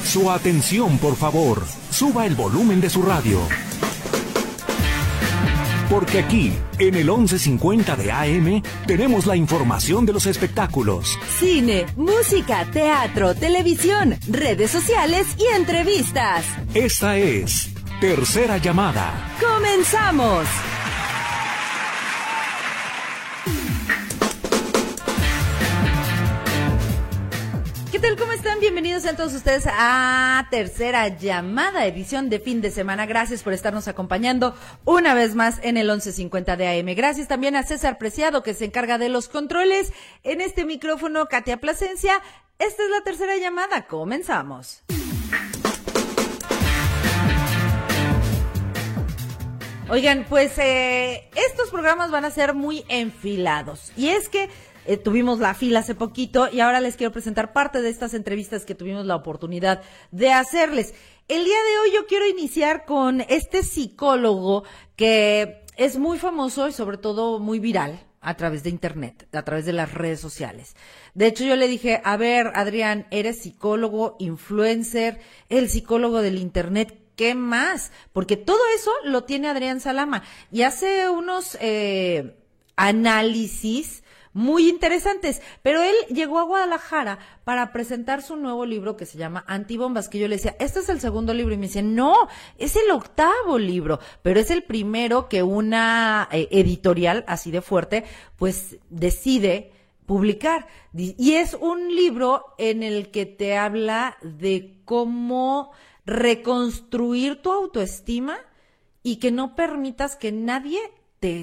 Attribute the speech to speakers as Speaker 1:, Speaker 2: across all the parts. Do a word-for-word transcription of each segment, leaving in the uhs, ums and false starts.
Speaker 1: Su atención, por favor. Suba el volumen de su radio. Porque aquí, en el once cincuenta de A M, tenemos la información de los espectáculos.
Speaker 2: Cine, música, teatro, televisión, redes sociales y entrevistas.
Speaker 1: Esta es Tercera Llamada.
Speaker 2: ¡Comenzamos! ¿Qué tal? ¿Cómo están? Bienvenidos a todos ustedes a Tercera Llamada, edición de fin de semana. Gracias por estarnos acompañando una vez más en el once cincuenta de A M. Gracias también a César Preciado, que se encarga de los controles. En este micrófono, Katia Plasencia. Esta es la Tercera Llamada. Comenzamos. Oigan, pues eh, estos programas van a ser muy enfilados. Y es que Eh, tuvimos la fila hace poquito y ahora les quiero presentar parte de estas entrevistas que tuvimos la oportunidad de hacerles. El día de hoy yo quiero iniciar con este psicólogo que es muy famoso y sobre todo muy viral a través de internet, a través de las redes sociales. De hecho, yo le dije, a ver, Adrián, eres psicólogo, influencer, el psicólogo del internet, ¿qué más? Porque todo eso lo tiene Adrián Salama y hace unos eh, análisis muy interesantes, pero él llegó a Guadalajara para presentar su nuevo libro que se llama Antibombas, que yo le decía, este es el segundo libro, y me dice, no, es el octavo libro, pero es el primero que una eh, editorial así de fuerte, pues decide publicar, y es un libro en el que te habla de cómo reconstruir tu autoestima y que no permitas que nadie te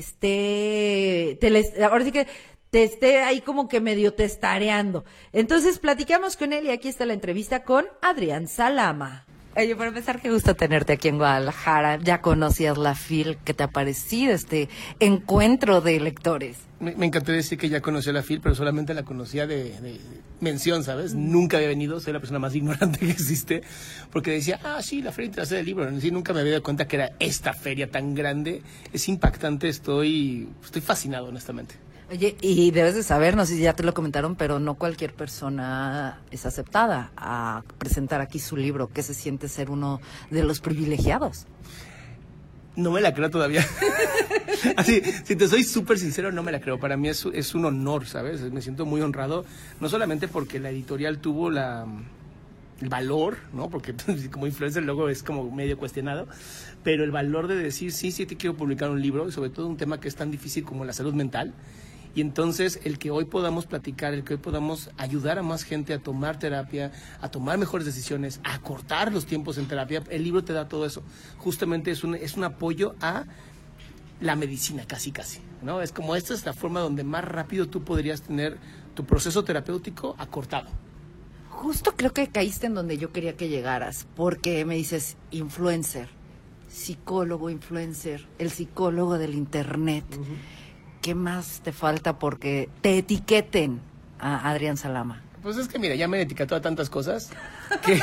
Speaker 2: esté, te les, ahora sí que te esté ahí como que medio testareando. Entonces platicamos con él y aquí está la entrevista con Adrián Salama. Oye, para empezar, qué gusto tenerte aquí en Guadalajara. Ya conocías la F I L, ¿qué te ha parecido este encuentro de lectores?
Speaker 3: Me, me encantó decir que ya conocía la F I L, pero solamente la conocía de, de mención, ¿sabes? Mm. Nunca había venido, soy la persona más ignorante que existe, porque decía, ah, sí, la Feria Internacional del Libro. Sí, nunca me había dado cuenta que era esta feria tan grande. Es impactante, estoy, estoy fascinado, honestamente.
Speaker 2: Oye, y debes de saber, no sé si ya te lo comentaron, pero no cualquier persona es aceptada a presentar aquí su libro. ¿Qué se siente ser uno de los privilegiados?
Speaker 3: No me la creo todavía. Así, si te soy súper sincero, no me la creo. Para mí es, es un honor, ¿sabes? Me siento muy honrado, no solamente porque la editorial tuvo la, el valor, ¿no? Porque como influencer luego es como medio cuestionado, pero el valor de decir, sí, sí te quiero publicar un libro, y sobre todo un tema que es tan difícil como la salud mental. Y entonces el que hoy podamos platicar, el que hoy podamos ayudar a más gente a tomar terapia, a tomar mejores decisiones, a acortar los tiempos en terapia, el libro te da todo eso. Justamente es un, es un apoyo a la medicina, casi casi, ¿no? Es como esta es la forma donde más rápido tú podrías tener tu proceso terapéutico acortado.
Speaker 2: Justo creo que caíste en donde yo quería que llegaras, porque me dices influencer, psicólogo influencer, el psicólogo del internet. Uh-huh. ¿Qué más te falta porque te etiqueten a Adrián Salama?
Speaker 3: Pues es que mira, ya me han etiquetado a tantas cosas que...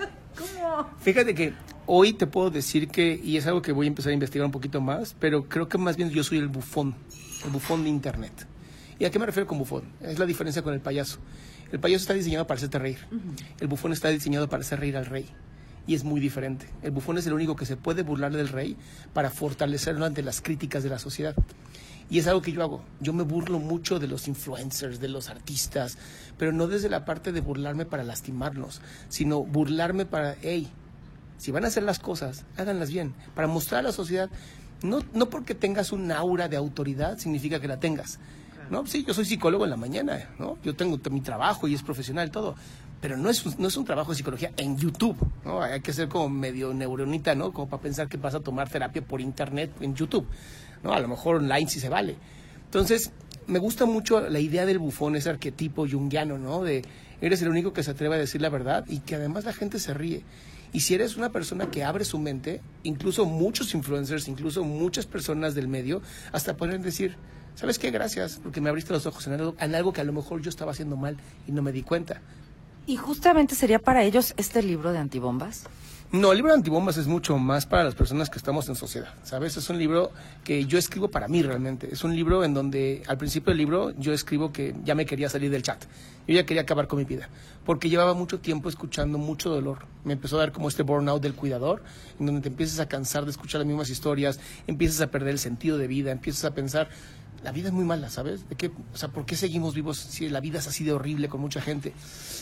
Speaker 2: ¿Cómo?
Speaker 3: Fíjate que hoy te puedo decir que, y es algo que voy a empezar a investigar un poquito más, pero creo que más bien yo soy el bufón, el bufón de internet. ¿Y a qué me refiero con bufón? Es la diferencia con el payaso. El payaso está diseñado para hacerte reír. Uh-huh. El bufón está diseñado para hacer reír al rey. Y es muy diferente. El bufón es el único que se puede burlar del rey para fortalecerlo ante las críticas de la sociedad. Y es algo que yo hago. Yo me burlo mucho de los influencers, de los artistas, pero no desde la parte de burlarme para lastimarlos, sino burlarme para, hey, si van a hacer las cosas, háganlas bien, para mostrar a la sociedad, no, no porque tengas un aura de autoridad significa que la tengas. No, sí, yo soy psicólogo en la mañana, ¿no? Yo tengo mi trabajo y es profesional todo, pero no es, no es un trabajo de psicología en YouTube, ¿no? Hay que ser como medio neuronita, ¿no? Como para pensar que vas a tomar terapia por internet en YouTube. No, a lo mejor online sí se vale. Entonces, me gusta mucho la idea del bufón, ese arquetipo junguiano, ¿no? De eres el único que se atreve a decir la verdad y que además la gente se ríe. Y si eres una persona que abre su mente, incluso muchos influencers, incluso muchas personas del medio, hasta pueden decir, ¿sabes qué? Gracias, porque me abriste los ojos en algo, en algo que a lo mejor yo estaba haciendo mal y no me di cuenta.
Speaker 2: ¿Y justamente sería para ellos este libro de Antibombas?
Speaker 3: No, el libro de Antibombas es mucho más para las personas que estamos en sociedad, ¿sabes? Es un libro que yo escribo para mí realmente. Es un libro en donde al principio del libro yo escribo que ya me quería salir del chat. Yo ya quería acabar con mi vida, porque llevaba mucho tiempo escuchando mucho dolor. Me empezó a dar como este burnout del cuidador, en donde te empiezas a cansar de escuchar las mismas historias, empiezas a perder el sentido de vida, empiezas a pensar, la vida es muy mala, ¿sabes? ¿De qué, o sea, ¿por qué seguimos vivos si la vida es así de horrible con mucha gente?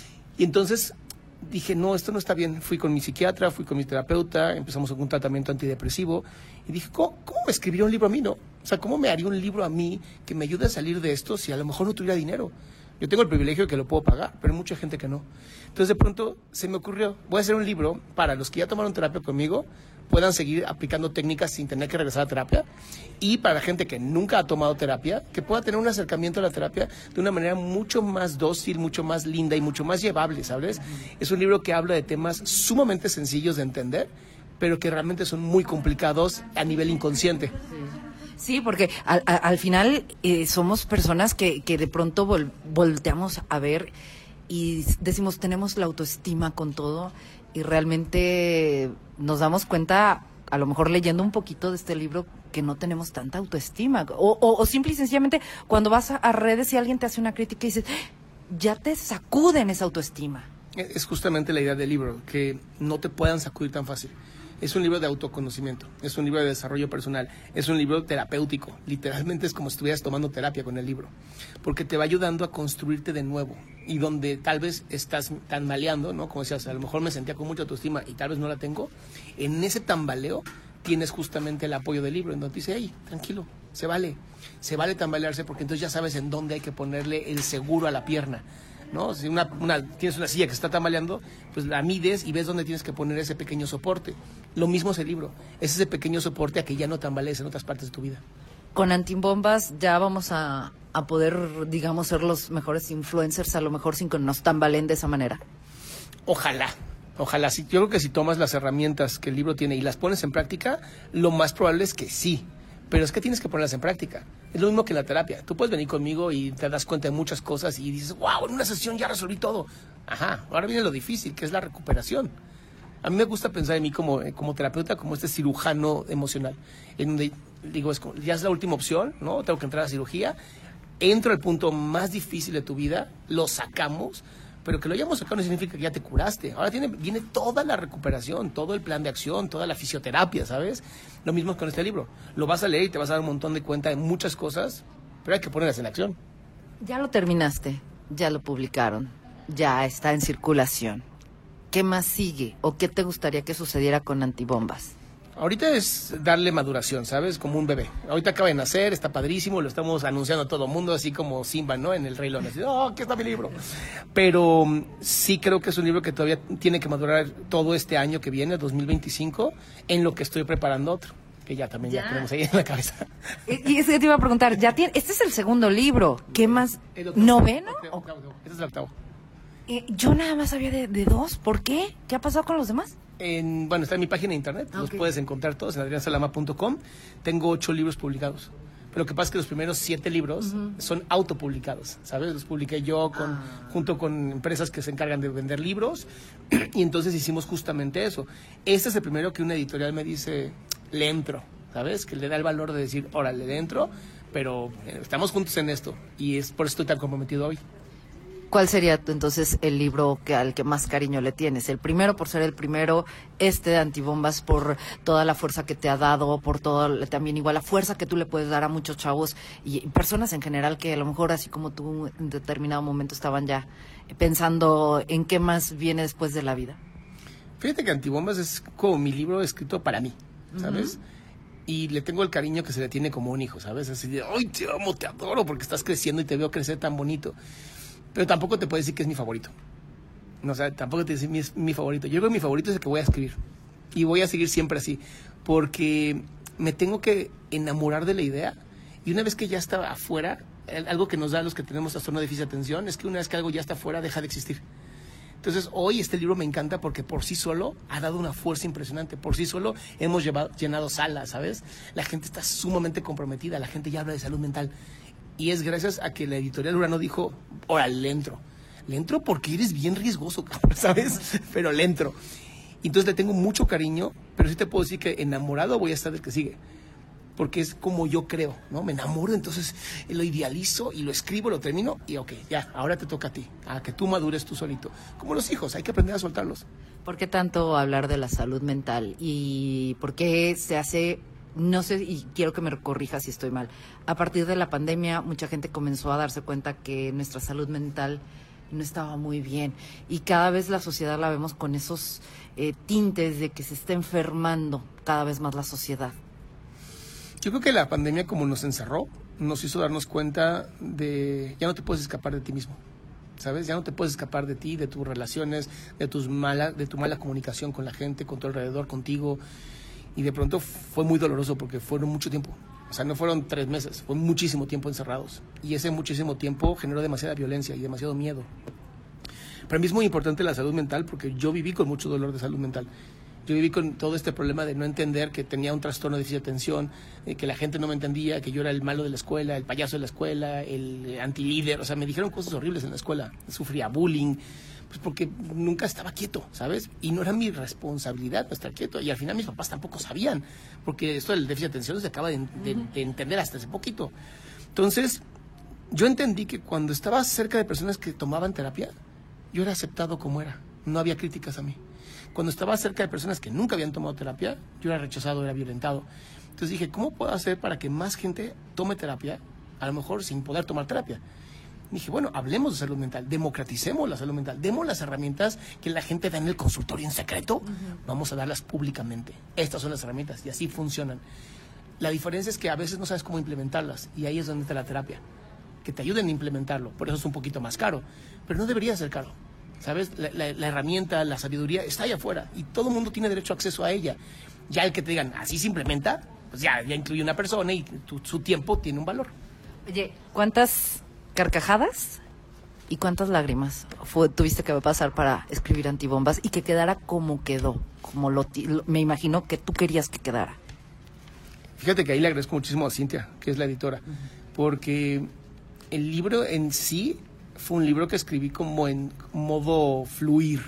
Speaker 3: Y entonces dije, no, esto no está bien. Fui con mi psiquiatra, fui con mi terapeuta, empezamos un tratamiento antidepresivo y dije, ¿cómo, cómo me escribiría un libro a mí, no? O sea, ¿cómo me haría un libro a mí que me ayude a salir de esto si a lo mejor no tuviera dinero? Yo tengo el privilegio de que lo puedo pagar, pero hay mucha gente que no. Entonces de pronto se me ocurrió, voy a hacer un libro para los que ya tomaron terapia conmigo, puedan seguir aplicando técnicas sin tener que regresar a terapia, y para la gente que nunca ha tomado terapia, que pueda tener un acercamiento a la terapia de una manera mucho más dócil, mucho más linda y mucho más llevable, ¿sabes? Es un libro que habla de temas sumamente sencillos de entender, pero que realmente son muy complicados a nivel inconsciente.
Speaker 4: Sí, porque al, al final eh, somos personas que, que de pronto vol, volteamos a ver y decimos, tenemos la autoestima con todo, y realmente nos damos cuenta, a lo mejor leyendo un poquito de este libro, que no tenemos tanta autoestima. O, o, o simple y sencillamente, cuando vas a, a redes y alguien te hace una crítica y dices, ya te sacuden esa autoestima.
Speaker 3: Es justamente la idea del libro, que no te puedan sacudir tan fácil. Es un libro de autoconocimiento, es un libro de desarrollo personal, es un libro terapéutico. Literalmente es como si estuvieras tomando terapia con el libro, porque te va ayudando a construirte de nuevo. Y donde tal vez estás tambaleando, ¿no? Como decías, a lo mejor me sentía con mucha autoestima y tal vez no la tengo. En ese tambaleo tienes justamente el apoyo del libro, en donde dice, hey, tranquilo, se vale, se vale tambalearse, porque entonces ya sabes en dónde hay que ponerle el seguro a la pierna, ¿no? Si una, una, tienes una silla que se está tambaleando, pues la mides y ves dónde tienes que poner ese pequeño soporte. Lo mismo es el libro, es ese pequeño soporte a que ya no tambalees en otras partes de tu vida.
Speaker 4: Con Antibombas ya vamos a, a poder, digamos, ser los mejores influencers, a lo mejor sin que nos tambaleen de esa manera.
Speaker 3: Ojalá, ojalá. Sí, yo creo que si tomas las herramientas que el libro tiene y las pones en práctica, lo más probable es que sí. Pero es que tienes que ponerlas en práctica. Es lo mismo que en la terapia. Tú puedes venir conmigo y te das cuenta de muchas cosas y dices, wow, en una sesión ya resolví todo. Ajá, ahora viene lo difícil, que es la recuperación. A mí me gusta pensar en mí como, como terapeuta, como este cirujano emocional, en donde digo, es como, ya es la última opción, ¿no? Tengo que entrar a la cirugía, entro al punto más difícil de tu vida, lo sacamos, pero que lo hayamos sacado no significa que ya te curaste. Ahora tiene, viene toda la recuperación, todo el plan de acción, toda la fisioterapia, ¿sabes? Lo mismo con este libro. Lo vas a leer y te vas a dar un montón de cuenta de muchas cosas, pero hay que ponerlas en acción.
Speaker 4: Ya lo terminaste, ya lo publicaron, ya está en circulación. ¿Qué más sigue o qué te gustaría que sucediera con Antibombas?
Speaker 3: Ahorita es darle maduración, ¿sabes? Como un bebé. Ahorita acaba de nacer, está padrísimo, lo estamos anunciando a todo el mundo, así como Simba, ¿no? En el Rey León, así, ¡oh, aquí está mi libro! Pero um, sí creo que es un libro que todavía tiene que madurar todo este año que viene, dos mil veinticinco, en lo que estoy preparando otro, que ya también ya, ya tenemos ahí en la cabeza.
Speaker 4: Y, y es que te iba a preguntar, ya tiene, este es el segundo libro, ¿qué más? ¿Noveno?
Speaker 3: Octavo, octavo, octavo. Este es el octavo.
Speaker 4: Eh, yo nada más sabía de, de dos, ¿por qué? ¿Qué ha pasado con los demás?
Speaker 3: En, bueno, está en mi página de internet, okay. Los puedes encontrar todos en adrian salama punto com. Tengo ocho libros publicados. Pero lo que pasa es que los primeros siete libros uh-huh. son autopublicados, ¿sabes? Los publiqué yo con, ah. junto con empresas que se encargan de vender libros, y entonces hicimos justamente eso. Este es el primero que una editorial me dice, le entro, ¿sabes? Que le da el valor de decir, órale, le entro, pero estamos juntos en esto, y es por eso estoy tan comprometido hoy.
Speaker 4: ¿Cuál sería entonces el libro que al que más cariño le tienes? El primero por ser el primero, este de Antibombas por toda la fuerza que te ha dado, por todo también igual la fuerza que tú le puedes dar a muchos chavos y personas en general que a lo mejor así como tú en determinado momento estaban ya pensando en qué más viene después de la vida.
Speaker 3: Fíjate que Antibombas es como mi libro escrito para mí, ¿sabes? Uh-huh. Y le tengo el cariño que se le tiene como un hijo, ¿sabes? Así de, ¡ay, te amo, te adoro! Porque estás creciendo y te veo crecer tan bonito. Pero tampoco te puedo decir que es mi favorito. No, o sea, tampoco te decir mi, es mi favorito. Yo creo que mi favorito es el que voy a escribir. Y voy a seguir siempre así. Porque me tengo que enamorar de la idea. Y una vez que ya está afuera, algo que nos da a los que tenemos trastorno de déficit de atención es que una vez que algo ya está afuera, deja de existir. Entonces, hoy este libro me encanta porque por sí solo ha dado una fuerza impresionante. Por sí solo hemos llevado, llenado salas, ¿sabes? La gente está sumamente comprometida. La gente ya habla de salud mental. Y es gracias a que la editorial Urano dijo, órale, le entro. Le entro porque eres bien riesgoso, ¿sabes? Pero le entro. Y entonces le tengo mucho cariño, pero sí te puedo decir que enamorado voy a estar del que sigue. Porque es como yo creo, ¿no? Me enamoro, entonces lo idealizo y lo escribo, lo termino y ok, ya, ahora te toca a ti, a que tú madures tú solito. Como los hijos, hay que aprender a soltarlos.
Speaker 4: ¿Por qué tanto hablar de la salud mental? ¿Y por qué se hace, no sé, y quiero que me corrijas si estoy mal, a partir de la pandemia mucha gente comenzó a darse cuenta que nuestra salud mental no estaba muy bien y cada vez la sociedad la vemos con esos eh, tintes de que se está enfermando cada vez más la sociedad?
Speaker 3: Yo creo que la pandemia, como nos encerró, nos hizo darnos cuenta de ya no te puedes escapar de ti mismo, ¿sabes? Ya no te puedes escapar de ti, de tus relaciones, de tus mala, de tu mala comunicación con la gente, con tu alrededor, contigo. Y de pronto fue muy doloroso porque fueron mucho tiempo. O sea, no fueron tres meses, fue muchísimo tiempo encerrados. Y ese muchísimo tiempo generó demasiada violencia y demasiado miedo. Para mí es muy importante la salud mental porque yo viví con mucho dolor de salud mental. Yo viví con todo este problema de no entender que tenía un trastorno de déficit de atención, eh, que la gente no me entendía, que yo era el malo de la escuela, el payaso de la escuela, el antilíder. O sea, me dijeron cosas horribles en la escuela. Sufría bullying, pues porque nunca estaba quieto, ¿sabes? Y no era mi responsabilidad no estar quieto. Y al final mis papás tampoco sabían, porque esto del déficit de atención se acaba de, de, de entender hasta hace poquito. Entonces, yo entendí que cuando estaba cerca de personas que tomaban terapia, yo era aceptado como era. No había críticas a mí. Cuando estaba cerca de personas que nunca habían tomado terapia, yo era rechazado, era violentado. Entonces dije, ¿cómo puedo hacer para que más gente tome terapia, a lo mejor sin poder tomar terapia? Dije, bueno, hablemos de salud mental, democraticemos la salud mental, demos las herramientas que la gente da en el consultorio en secreto, uh-huh. Vamos a darlas públicamente. Estas son las herramientas y así funcionan. La diferencia es que a veces no sabes cómo implementarlas y ahí es donde está la terapia, que te ayuden a implementarlo. Por eso es un poquito más caro, pero no debería ser caro. ¿Sabes? La, la, la herramienta, la sabiduría está allá afuera y todo el mundo tiene derecho a acceso a ella. Ya el que te digan, así se implementa, pues ya, ya incluye una persona y tu, su tiempo tiene un valor.
Speaker 4: Oye, ¿cuántas carcajadas y cuántas lágrimas fue, tuviste que pasar para escribir Antibombas y que quedara como quedó? Como lo, lo, me imagino que tú querías que quedara.
Speaker 3: Fíjate que ahí le agradezco muchísimo a Cintia, que es la editora, uh-huh. Porque el libro en sí fue un libro que escribí como en modo fluir.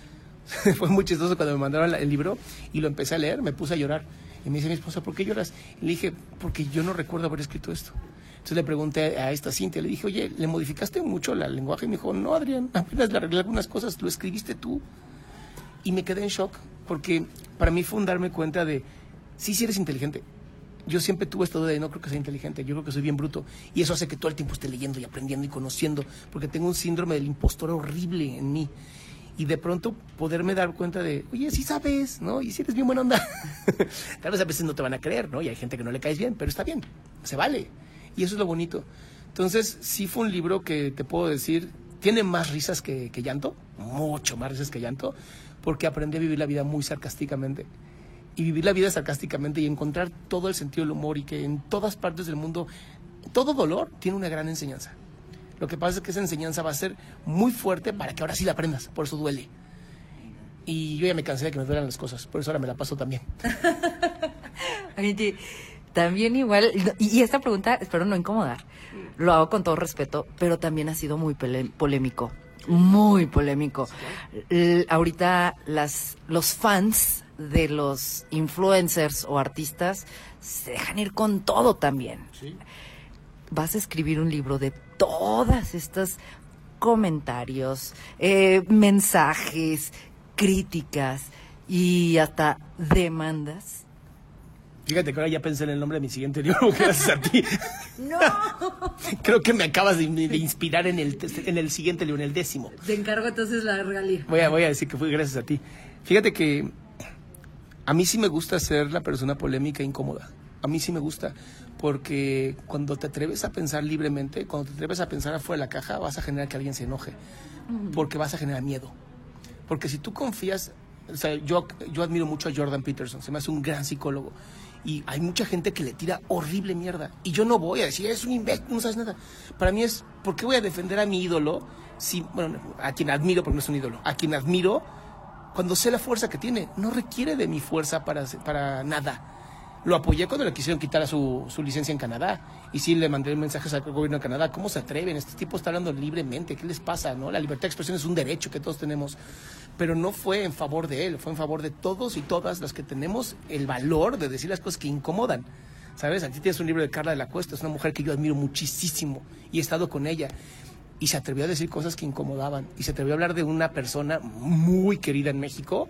Speaker 3: Fue muy chistoso cuando me mandaron el libro y lo empecé a leer, me puse a llorar. Y me dice mi esposa, ¿por qué lloras? Y le dije, porque yo no recuerdo haber escrito esto. Entonces le pregunté a esta Cintia, le dije, oye, ¿le modificaste mucho el lenguaje? Y me dijo, no, Adrián, apenas le arreglé algunas cosas, lo escribiste tú. Y me quedé en shock, porque para mí fue un darme cuenta de, sí, sí eres inteligente. Yo siempre tuve esto de no creo que sea inteligente, yo creo que soy bien bruto. Y eso hace que todo el tiempo esté leyendo y aprendiendo y conociendo, porque tengo un síndrome del impostor horrible en mí. Y de pronto poderme dar cuenta de, oye, sí sabes, ¿no? Y si eres bien buena onda. Tal vez a veces no te van a creer, ¿no? Y hay gente que no le caes bien, pero está bien, se vale. Y eso es lo bonito. Entonces, sí fue un libro que te puedo decir, tiene más risas que, que llanto, mucho más risas que llanto, porque aprendí a vivir la vida muy sarcásticamente. Y vivir la vida sarcásticamente y encontrar todo el sentido del humor y que en todas partes del mundo, todo dolor tiene una gran enseñanza. Lo que pasa es que esa enseñanza va a ser muy fuerte para que ahora sí la aprendas, por eso duele. Y yo ya me cansé de que me duelan las cosas, por eso ahora me la paso también.
Speaker 4: Oye, también igual, y esta pregunta espero no incomodar, lo hago con todo respeto, pero también ha sido muy pele- polémico, muy polémico. L- ahorita las los fans de los influencers o artistas se dejan ir con todo también. Sí. Vas a escribir un libro de todas estas comentarios, eh, mensajes, críticas y hasta demandas.
Speaker 3: Fíjate que ahora ya pensé en el nombre de mi siguiente libro, gracias a ti.
Speaker 4: ¡No!
Speaker 3: Creo que me acabas de, de inspirar en el, en el siguiente libro, en el décimo.
Speaker 4: Te encargo entonces la regalía.
Speaker 3: Voy a, voy a decir que fue gracias a ti. Fíjate que a mí sí me gusta ser la persona polémica e incómoda. A mí sí me gusta, porque cuando te atreves a pensar libremente, cuando te atreves a pensar afuera de la caja, vas a generar que alguien se enoje, porque vas a generar miedo. Porque si tú confías, o sea, yo, yo admiro mucho a Jordan Peterson, se me hace un gran psicólogo, y hay mucha gente que le tira horrible mierda, y yo no voy a decir, es un imbécil, no sabes nada. Para mí es, ¿por qué voy a defender a mi ídolo? Si, bueno, a quien admiro, porque no es un ídolo, a quien admiro, cuando sé la fuerza que tiene, no requiere de mi fuerza para, para nada. Lo apoyé cuando le quisieron quitar su, su licencia en Canadá. Y sí le mandé mensajes al gobierno de Canadá. ¿Cómo se atreven? Este tipo está hablando libremente. ¿Qué les pasa? ¿No? La libertad de expresión es un derecho que todos tenemos. Pero no fue en favor de él. Fue en favor de todos y todas las que tenemos el valor de decir las cosas que incomodan. ¿Sabes? Aquí tienes un libro de Carla de la Cuesta. Es una mujer que yo admiro muchísimo. Y he estado con ella. Y se atrevió a decir cosas que incomodaban. Y se atrevió a hablar de una persona muy querida en México.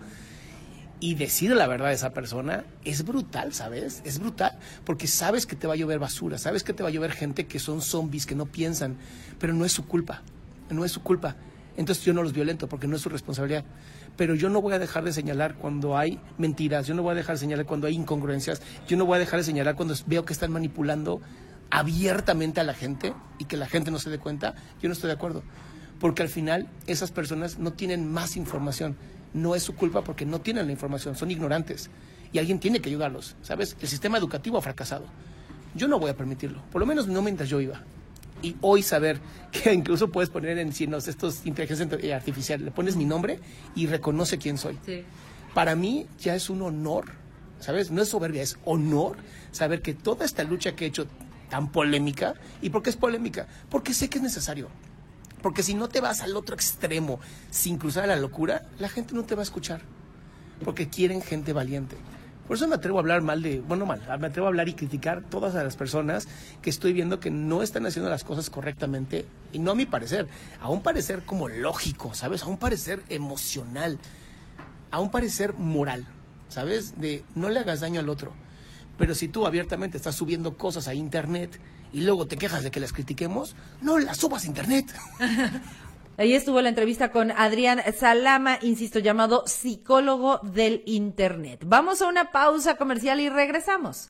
Speaker 3: Y decir la verdad de esa persona es brutal, ¿sabes? Es brutal, porque sabes que te va a llover basura, sabes que te va a llover gente que son zombies, que no piensan, pero no es su culpa, no es su culpa. Entonces yo no los violento porque no es su responsabilidad. Pero yo no voy a dejar de señalar cuando hay mentiras, yo no voy a dejar de señalar cuando hay incongruencias, yo no voy a dejar de señalar cuando veo que están manipulando abiertamente a la gente y que la gente no se dé cuenta. Yo no estoy de acuerdo, porque al final esas personas no tienen más información. No es su culpa porque no tienen la información, son ignorantes y alguien tiene que ayudarlos, ¿sabes? El sistema educativo ha fracasado. Yo no voy a permitirlo, por lo menos no mientras yo iba. Y hoy saber que incluso puedes poner en signos estos inteligencia artificial, le pones mi nombre y reconoce quién soy. Sí. Para mí ya es un honor, ¿sabes? No es soberbia, es honor saber que toda esta lucha que he hecho tan polémica, ¿y por qué es polémica? Porque sé que es necesario. Porque si no te vas al otro extremo sin cruzar a la locura, la gente no te va a escuchar. Porque quieren gente valiente. Por eso me atrevo a hablar mal de, bueno, mal, me atrevo a hablar y criticar todas las personas que estoy viendo que no están haciendo las cosas correctamente. Y no a mi parecer, a un parecer como lógico, ¿sabes? A un parecer emocional, a un parecer moral, ¿sabes? De no le hagas daño al otro. Pero si tú abiertamente estás subiendo cosas a internet y luego te quejas de que las critiquemos, no las subas a internet.
Speaker 2: Ahí estuvo la entrevista con Adrián Salama, insisto, llamado psicólogo del internet. Vamos a una pausa comercial y regresamos.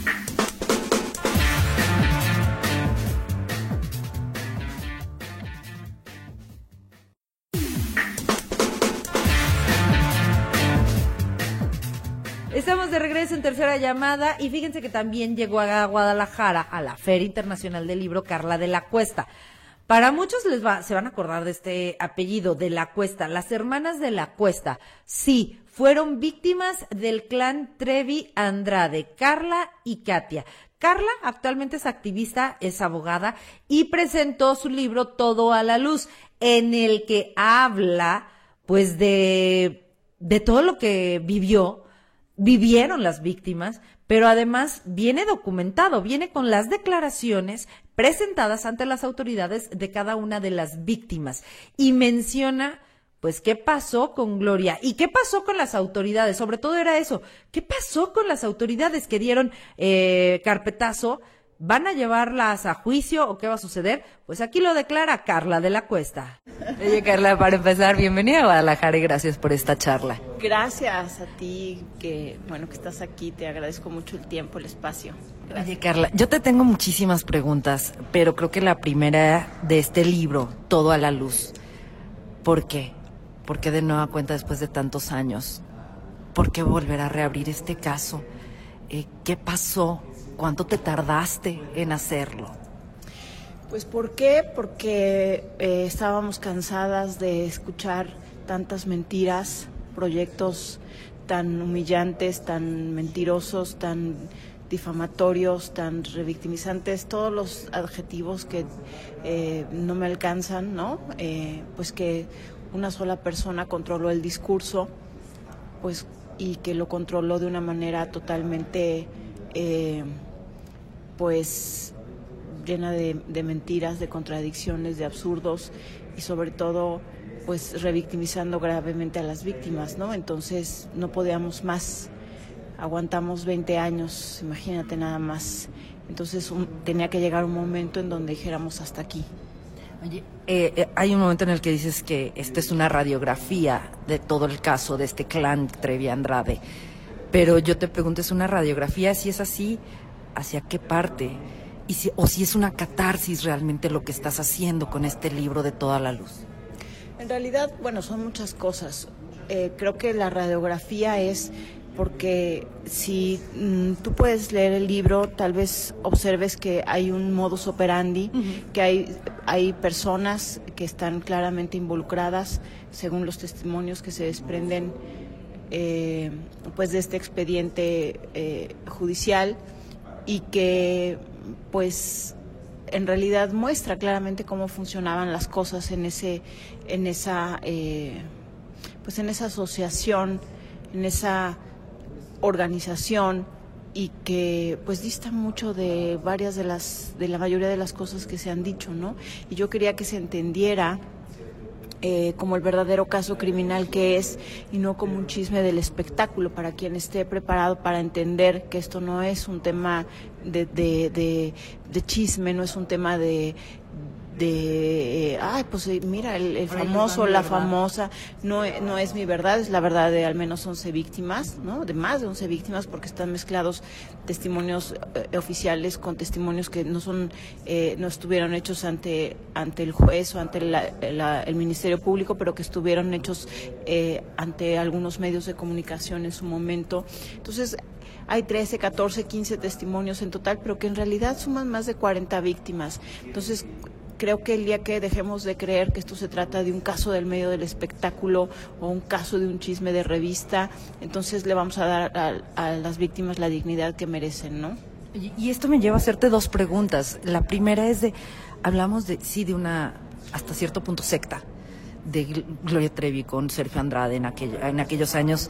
Speaker 2: Estamos de regreso en Tercera Llamada y fíjense que también llegó a Guadalajara a la Feria Internacional del Libro Carla de la Cuesta. Para muchos les va, se van a acordar de este apellido, de la Cuesta. Las hermanas de la Cuesta, sí, fueron víctimas del clan Trevi Andrade, Carla y Katia. Carla actualmente es activista, es abogada y presentó su libro Todo a la Luz, en el que habla pues de, de todo lo que vivió, vivieron las víctimas, pero además viene documentado, viene con las declaraciones presentadas ante las autoridades de cada una de las víctimas y menciona pues qué pasó con Gloria y qué pasó con las autoridades, sobre todo era eso, qué pasó con las autoridades que dieron eh, carpetazo, ¿van a llevarlas a juicio o qué va a suceder? Pues aquí lo declara Carla de la Cuesta.
Speaker 4: Oye, Carla, para empezar, bienvenida a Guadalajara y gracias por esta charla.
Speaker 5: Gracias a ti, que bueno que estás aquí, te agradezco mucho el tiempo, el espacio. Gracias.
Speaker 4: Oye, Carla, yo te tengo muchísimas preguntas, pero creo que la primera de este libro, Todo a la Luz. ¿Por qué? ¿Por qué de nueva cuenta después de tantos años? ¿Por qué volver a reabrir este caso? Eh, ¿Qué pasó? ¿Cuánto te tardaste en hacerlo?
Speaker 5: Pues ¿por qué? Porque eh, estábamos cansadas de escuchar tantas mentiras, proyectos tan humillantes, tan mentirosos, tan difamatorios, tan revictimizantes, todos los adjetivos que eh, no me alcanzan, ¿no? Eh, pues que una sola persona controló el discurso, pues y que lo controló de una manera totalmente eh, pues llena de, de mentiras, de contradicciones, de absurdos y sobre todo pues revictimizando gravemente a las víctimas, ¿no? Entonces no podíamos más, aguantamos veinte años, imagínate nada más. Entonces un, tenía que llegar un momento en donde dijéramos hasta aquí.
Speaker 4: Oye, eh, eh, hay un momento en el que dices que esta es una radiografía de todo el caso de este clan Trevi Andrade, pero yo te pregunto, ¿es una radiografía? Si es así, ¿hacia qué parte? Y si, o si es una catarsis realmente lo que estás haciendo con este libro de Toda la Luz.
Speaker 5: En realidad, bueno, son muchas cosas. Eh, creo que la radiografía es porque si mm, tú puedes leer el libro, tal vez observes que hay un modus operandi, uh-huh. que hay, hay personas que están claramente involucradas, según los testimonios que se desprenden eh, pues de este expediente eh, judicial, y que pues en realidad muestra claramente cómo funcionaban las cosas en ese en esa eh, pues en esa asociación, en esa organización, y que pues dista mucho de varias de las de la mayoría de las cosas que se han dicho, ¿no? Y yo quería que se entendiera Eh, como el verdadero caso criminal que es, y no como un chisme del espectáculo, para quien esté preparado para entender que esto no es un tema de, de, de, de chisme, no es un tema de de eh, ay pues mira el, el famoso, la famosa, no no es mi verdad, es la verdad de al menos once víctimas, ¿no? De más de once víctimas, porque están mezclados testimonios eh, oficiales con testimonios que no son eh, no estuvieron hechos ante ante el juez o ante la, la, el Ministerio Público, pero que estuvieron hechos eh, ante algunos medios de comunicación en su momento. Entonces hay trece, catorce, quince testimonios en total, pero que en realidad suman más de cuarenta víctimas. Entonces creo que el día que dejemos de creer que esto se trata de un caso del medio del espectáculo o un caso de un chisme de revista, entonces le vamos a dar a, a las víctimas la dignidad que merecen, ¿no?
Speaker 4: Y, y esto me lleva a hacerte dos preguntas. La primera es de, hablamos de, sí, de una, hasta cierto punto, secta, de Gloria Trevi con Sergio Andrade en, aquel, en aquellos años,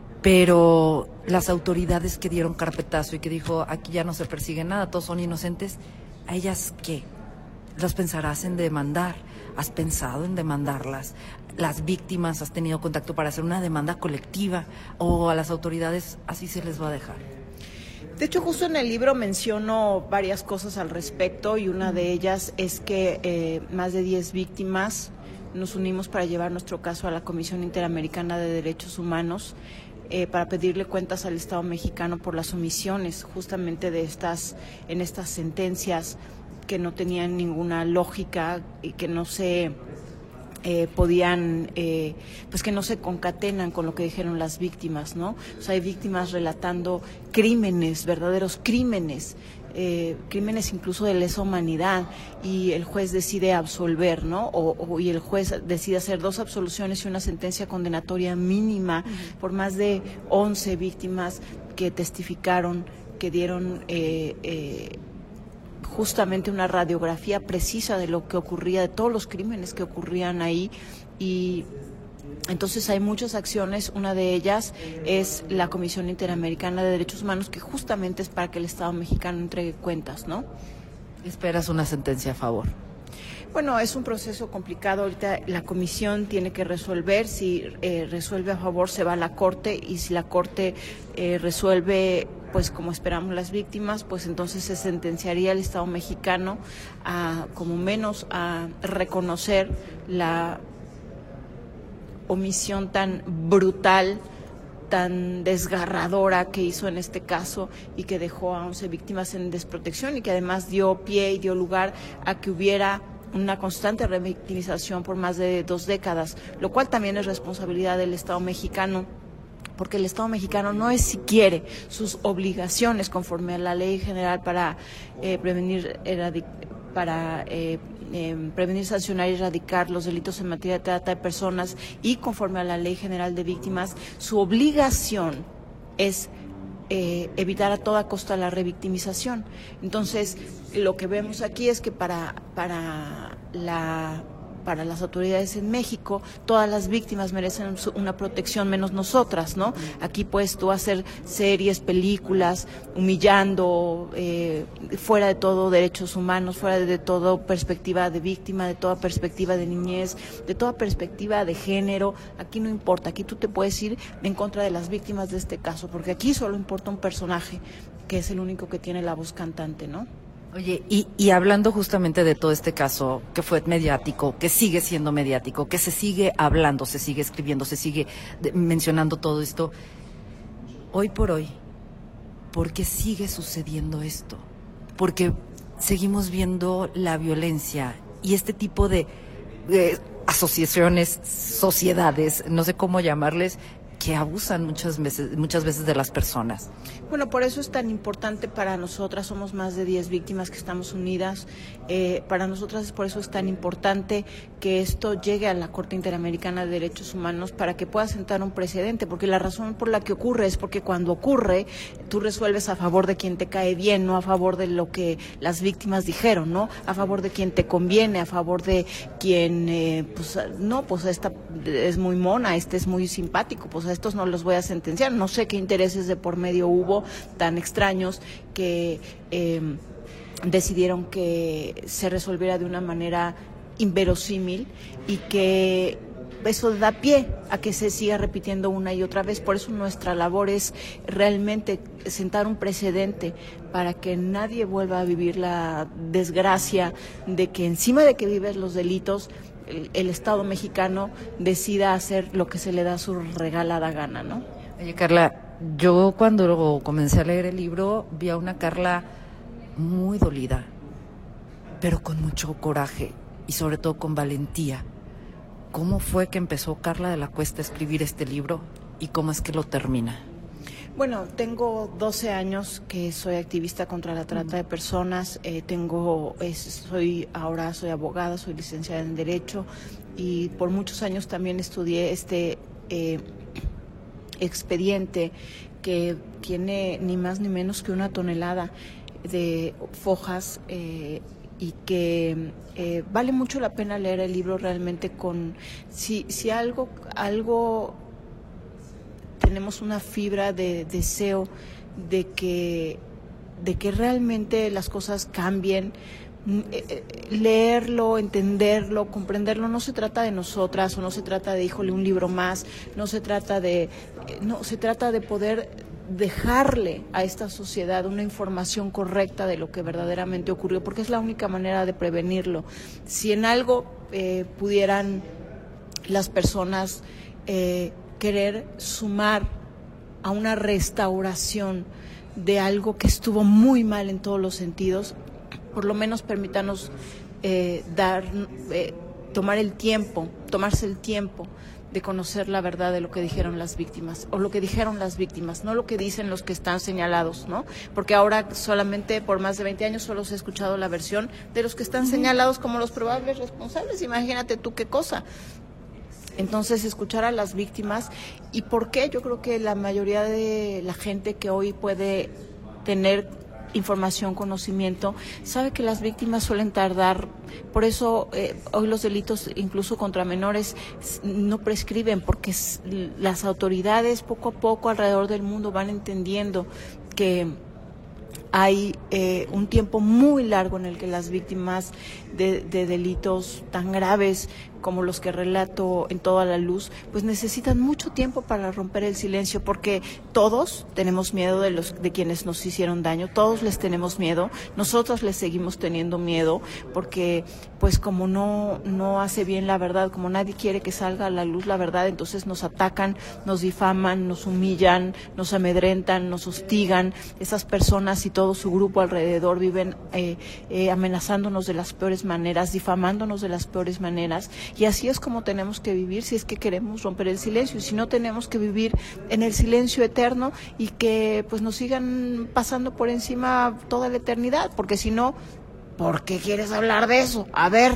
Speaker 4: pero las autoridades que dieron carpetazo y que dijo, aquí ya no se persigue nada, todos son inocentes, ¿a ellas qué? ¿Las pensarás en demandar? ¿Has pensado en demandarlas? ¿Las víctimas has tenido contacto para hacer una demanda colectiva? ¿O a las autoridades así se les va a dejar?
Speaker 5: De hecho, justo en el libro menciono varias cosas al respecto, y una de ellas es que eh, más de diez víctimas nos unimos para llevar nuestro caso a la Comisión Interamericana de Derechos Humanos, eh, para pedirle cuentas al Estado mexicano por las omisiones justamente de estas, en estas sentencias que no tenían ninguna lógica y que no se eh, podían, eh, pues que no se concatenan con lo que dijeron las víctimas, ¿no? O sea, hay víctimas relatando crímenes, verdaderos crímenes, eh, crímenes incluso de lesa humanidad, y el juez decide absolver, ¿no? O, o, y el juez decide hacer dos absoluciones y una sentencia condenatoria mínima uh-huh. por más de once víctimas que testificaron, que dieron eh, eh, justamente una radiografía precisa de lo que ocurría, de todos los crímenes que ocurrían ahí. Y entonces hay muchas acciones. Una de ellas es la Comisión Interamericana de Derechos Humanos, que justamente es para que el Estado mexicano entregue cuentas, ¿no?
Speaker 4: ¿Esperas una sentencia a favor?
Speaker 5: Bueno, es un proceso complicado. Ahorita la comisión tiene que resolver. Si eh, resuelve a favor, se va a la Corte, y si la Corte eh, resuelve pues como esperamos las víctimas, pues entonces se sentenciaría al Estado mexicano a, como menos, a reconocer la omisión tan brutal, tan desgarradora que hizo en este caso, y que dejó a once víctimas en desprotección, y que además dio pie y dio lugar a que hubiera una constante revictimización por más de dos décadas, lo cual también es responsabilidad del Estado mexicano, porque el Estado mexicano no es, si quiere, sus obligaciones conforme a la Ley General para eh, prevenir eradic- para eh, eh, prevenir, sancionar y erradicar los delitos en materia de trata de personas, y conforme a la Ley General de Víctimas, su obligación es eh, evitar a toda costa la revictimización. Entonces, lo que vemos aquí es que para para la para las autoridades en México, todas las víctimas merecen una protección, menos nosotras, ¿no? Aquí puedes tú hacer series, películas, humillando, eh, fuera de todo derechos humanos, fuera de todo perspectiva de víctima, de toda perspectiva de niñez, de toda perspectiva de género. Aquí no importa, aquí tú te puedes ir en contra de las víctimas de este caso, porque aquí solo importa un personaje, que es el único que tiene la voz cantante, ¿no?
Speaker 4: Oye, y, y hablando justamente de todo este caso que fue mediático, que sigue siendo mediático, que se sigue hablando, se sigue escribiendo, se sigue de, mencionando todo esto, hoy por hoy, ¿por qué sigue sucediendo esto? Porque seguimos viendo la violencia y este tipo de, de asociaciones, sociedades, no sé cómo llamarles, que abusan muchas veces, muchas veces de las personas.
Speaker 5: Bueno, por eso es tan importante para nosotras, somos más de diez víctimas que estamos unidas, eh, para nosotras por eso es tan importante que esto llegue a la Corte Interamericana de Derechos Humanos para que pueda sentar un precedente, porque la razón por la que ocurre es porque cuando ocurre, tú resuelves a favor de quien te cae bien, no a favor de lo que las víctimas dijeron, ¿no? A favor de quien te conviene, a favor de quien, eh, pues, no, pues esta es muy mona, este es muy simpático, pues a estos no los voy a sentenciar, no sé qué intereses de por medio hubo tan extraños que eh, decidieron que se resolviera de una manera inverosímil y que eso da pie a que se siga repitiendo una y otra vez. Por eso nuestra labor es realmente sentar un precedente para que nadie vuelva a vivir la desgracia de que encima de que vives los delitos, el, el Estado mexicano decida hacer lo que se le da su regalada gana, ¿no?
Speaker 4: Oye, Carla, yo cuando comencé a leer el libro vi a una Carla muy dolida, pero con mucho coraje y sobre todo con valentía. ¿Cómo fue que empezó Carla de la Cuesta a escribir este libro y cómo es que lo termina?
Speaker 5: Bueno, tengo doce años que soy activista contra la trata de personas, eh, tengo, es, soy ahora soy abogada, soy licenciada en Derecho y por muchos años también estudié este eh, expediente que tiene ni más ni menos que una tonelada de fojas eh, y que eh, vale mucho la pena leer el libro realmente con si si algo algo tenemos una fibra de deseo de que de que realmente las cosas cambien. Leerlo, entenderlo, comprenderlo, no se trata de nosotras o no se trata de, híjole, un libro más, no se trata de, no, se trata de poder dejarle a esta sociedad una información correcta de lo que verdaderamente ocurrió, porque es la única manera de prevenirlo. Si en algo eh, pudieran las personas eh, querer sumar a una restauración de algo que estuvo muy mal en todos los sentidos, por lo menos permítanos eh, dar, eh, tomar el tiempo, tomarse el tiempo de conocer la verdad de lo que dijeron las víctimas, o lo que dijeron las víctimas, no lo que dicen los que están señalados, ¿no? Porque ahora solamente por más de veinte años solo se ha escuchado la versión de los que están señalados como los probables responsables, imagínate tú qué cosa. Entonces, escuchar a las víctimas, ¿y por qué? Yo creo que la mayoría de la gente que hoy puede tener información, conocimiento, sabe que las víctimas suelen tardar, por eso eh, hoy los delitos incluso contra menores no prescriben, porque las autoridades poco a poco alrededor del mundo van entendiendo que hay eh, un tiempo muy largo en el que las víctimas de, de delitos tan graves como los que relato en Toda la Luz, pues necesitan mucho tiempo para romper el silencio, porque todos tenemos miedo de los de quienes nos hicieron daño, todos les tenemos miedo, nosotros les seguimos teniendo miedo, porque pues como no no hace bien la verdad, como nadie quiere que salga a la luz la verdad, entonces nos atacan, nos difaman, nos humillan, nos amedrentan, nos hostigan. Esas personas y todo su grupo alrededor viven eh, eh, amenazándonos de las peores maneras, difamándonos de las peores maneras. Y así es como tenemos que vivir si es que queremos romper el silencio, y si no, tenemos que vivir en el silencio eterno y que pues nos sigan pasando por encima toda la eternidad, porque si no, ¿por qué quieres hablar de eso? A ver.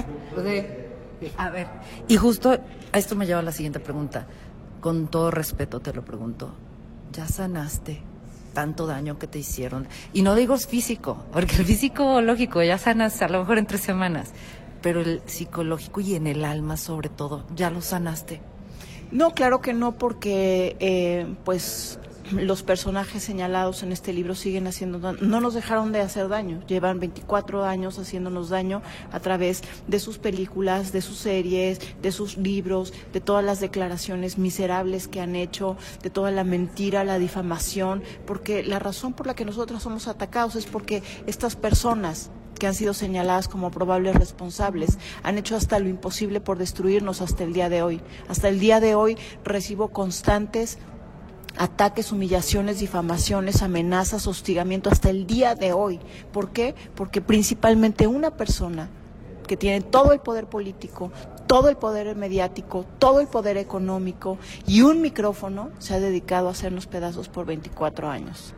Speaker 4: A ver, y justo a esto me lleva a la siguiente pregunta. Con todo respeto te lo pregunto, ¿ya sanaste tanto daño que te hicieron? Y no digo físico, porque el físico, lógico, ya sanas a lo mejor en tres semanas, pero el psicológico y en el alma sobre todo, ¿ya lo sanaste?
Speaker 5: No, claro que no, porque eh, pues los personajes señalados en este libro siguen haciendo daño, no nos dejaron de hacer daño, llevan veinticuatro años haciéndonos daño a través de sus películas, de sus series, de sus libros, de todas las declaraciones miserables que han hecho, de toda la mentira, la difamación, porque la razón por la que nosotros somos atacados es porque estas personas que han sido señaladas como probables responsables han hecho hasta lo imposible por destruirnos hasta el día de hoy. Hasta el día de hoy recibo constantes ataques, humillaciones, difamaciones, amenazas, hostigamiento hasta el día de hoy. ¿Por qué? Porque principalmente una persona que tiene todo el poder político, todo el poder mediático, todo el poder económico y un micrófono, se ha dedicado a hacernos pedazos por veinticuatro años.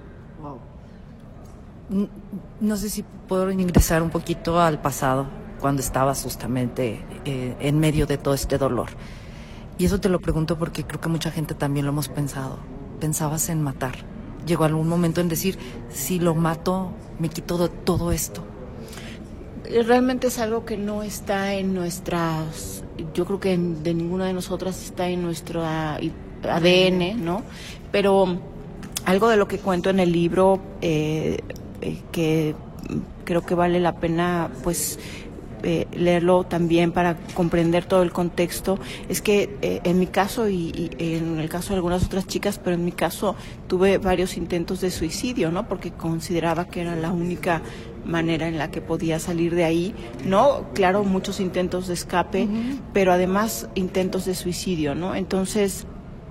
Speaker 4: Wow. No sé si puedo ingresar un poquito al pasado, cuando estabas justamente eh, en medio de todo este dolor. Y eso te lo pregunto porque creo que mucha gente también lo hemos pensado. Pensabas en matar. Llegó algún momento en decir, si lo mato, me quito de todo esto.
Speaker 5: Realmente es algo que no está en nuestras, yo creo que en, de ninguna de nosotras está en nuestro A D N, ¿no? Pero algo de lo que cuento en el libro, eh, eh, que creo que vale la pena, pues, Eh, leerlo también para comprender todo el contexto, es que eh, en mi caso y, y en el caso de algunas otras chicas, pero en mi caso tuve varios intentos de suicidio, ¿no? Porque consideraba que era la única manera en la que podía salir de ahí, ¿no? Claro, muchos intentos de escape, uh-huh. pero además intentos de suicidio, ¿no? Entonces,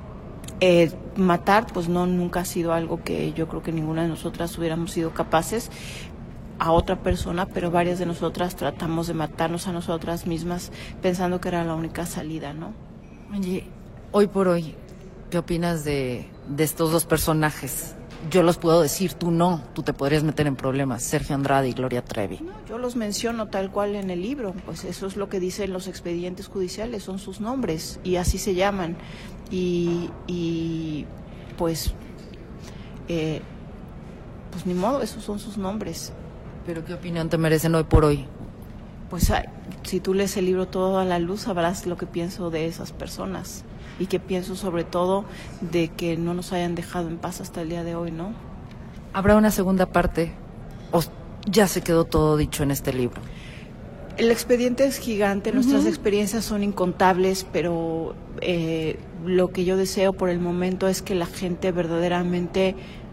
Speaker 5: eh, matar, pues no, nunca ha sido algo que yo creo que ninguna de nosotras hubiéramos sido capaces a otra persona, pero varias de nosotras tratamos de matarnos a nosotras mismas pensando que era la única salida, ¿no?
Speaker 4: Oye, hoy por hoy, ¿qué opinas de, de estos dos personajes? Yo los puedo decir, tú no, tú te podrías meter en problemas, Sergio Andrade y Gloria Trevi.
Speaker 5: No, yo los menciono tal cual en el libro, pues eso es lo que dicen los expedientes judiciales, son sus nombres y así se llaman. Y, y pues, eh, pues ni modo, esos son sus nombres.
Speaker 4: ¿Pero qué opinión te merecen hoy por hoy?
Speaker 5: Pues ay, si tú lees el libro todo a la luz, sabrás lo que pienso de esas personas y que pienso sobre todo de que no nos hayan dejado en paz hasta el día de hoy, ¿no?
Speaker 4: ¿Habrá una segunda parte o ya se quedó todo dicho en este libro?
Speaker 5: El expediente es gigante, nuestras uh-huh. experiencias son incontables, pero eh, lo que yo deseo por el momento es que la gente verdaderamente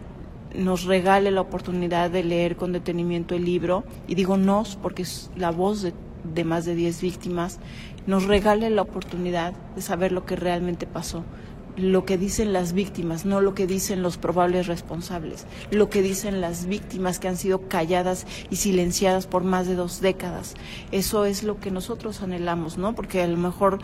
Speaker 5: nos regale la oportunidad de leer con detenimiento el libro, y digo nos porque es la voz de, de más de diez víctimas, nos regale la oportunidad de saber lo que realmente pasó, lo que dicen las víctimas, no lo que dicen los probables responsables, lo que dicen las víctimas que han sido calladas y silenciadas por más de dos décadas. Eso es lo que nosotros anhelamos, ¿no? Porque a lo mejor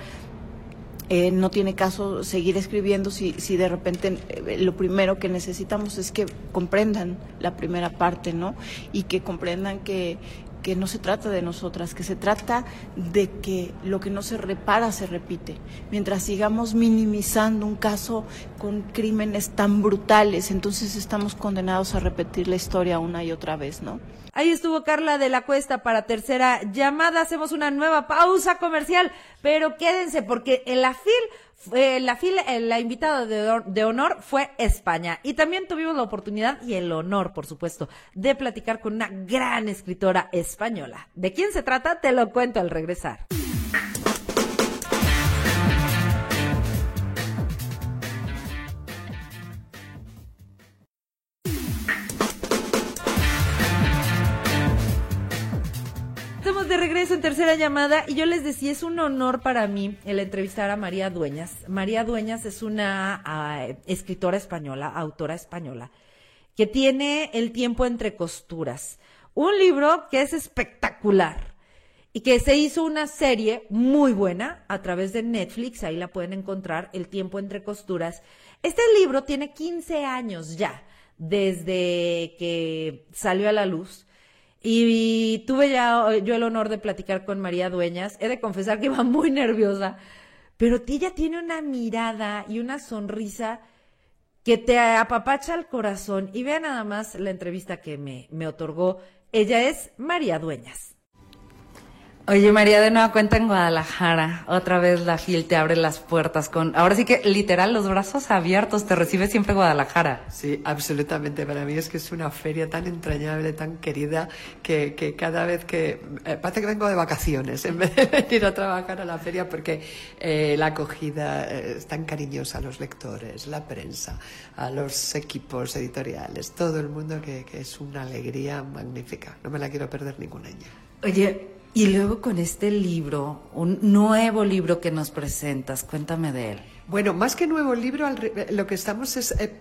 Speaker 5: Eh, no tiene caso seguir escribiendo si, si de repente eh, lo primero que necesitamos es que comprendan la primera parte, ¿no? Y que comprendan que, que no se trata de nosotras, que se trata de que lo que no se repara se repite. Mientras sigamos minimizando un caso con crímenes tan brutales, entonces estamos condenados a repetir la historia una y otra vez, ¿no?
Speaker 2: Ahí estuvo Carla de la Cuesta para Tercera Llamada. Hacemos una nueva pausa comercial, pero quédense porque en la fil, eh, la fil, eh, la invitada de, de honor fue España, y también tuvimos la oportunidad y el honor, por supuesto, de platicar con una gran escritora española. ¿De quién se trata? Te lo cuento al regresar. De regreso en Tercera Llamada, y yo les decía, es un honor para mí el entrevistar a María Dueñas. María Dueñas es una uh, escritora española, autora española, que tiene El tiempo entre costuras, un libro que es espectacular y que se hizo una serie muy buena a través de Netflix, ahí la pueden encontrar, El tiempo entre costuras. Este libro tiene quince años ya, desde que salió a la luz. Y tuve ya yo el honor de platicar con María Dueñas. He de confesar que iba muy nerviosa, pero ella tiene una mirada y una sonrisa que te apapacha el corazón. Y vean nada más la entrevista que me, me otorgó. Ella es María Dueñas. Oye, María, de nueva cuenta en Guadalajara, otra vez la F I L te abre las puertas con, ahora sí que literal los brazos abiertos, te recibe siempre Guadalajara.
Speaker 6: Sí, absolutamente, para mí es que es una feria tan entrañable, tan querida, que, que cada vez que, eh, parece que vengo de vacaciones en vez de venir a trabajar a la feria, porque eh, la acogida eh, es tan cariñosa a los lectores, la prensa, a los equipos editoriales, todo el mundo, que, que es una alegría magnífica, no me la quiero perder ningún año.
Speaker 4: Oye, y luego con este libro, un nuevo libro que nos presentas, cuéntame de él.
Speaker 6: Bueno, más que nuevo libro, lo que estamos es eh,